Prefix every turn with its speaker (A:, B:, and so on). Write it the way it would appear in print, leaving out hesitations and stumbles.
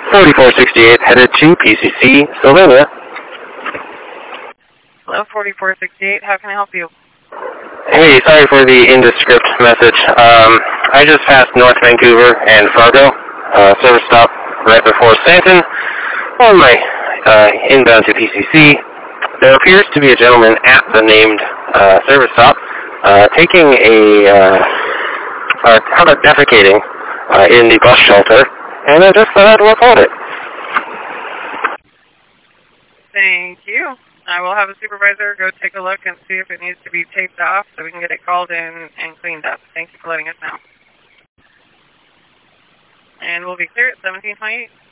A: 4468 headed to PCC, Sylvania.
B: Hello, 4468. How can I help you?
A: Hey, sorry for the indescript message. I just passed North Vancouver and Fargo, service stop right before Stanton. On my inbound to PCC, there appears to be a gentleman at the named service stop taking defecating in the bus shelter, and I just thought I'd report it.
B: Thank you. I will have a supervisor go take a look and see if it needs to be taped off so we can get it called in and cleaned up. Thank you for letting us know. And we'll be clear at 1728.